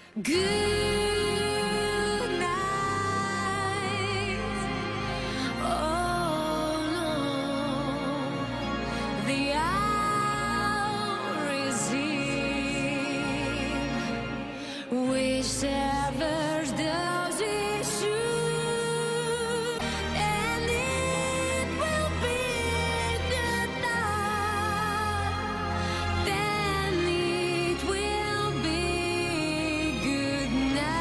Good night. Oh no, the hour is here. Whichever does it should, and it will be good night. Then it will be good night.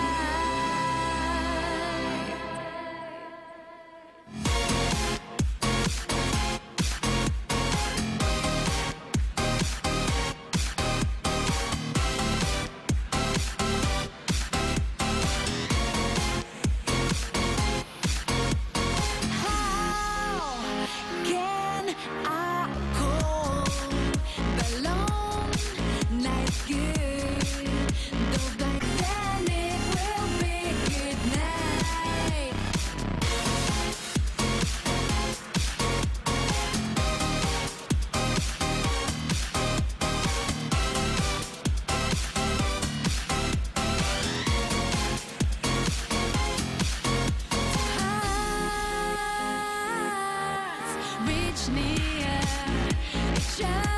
How can I call the long night good? Though by then it will be good night. Hearts reach near each other.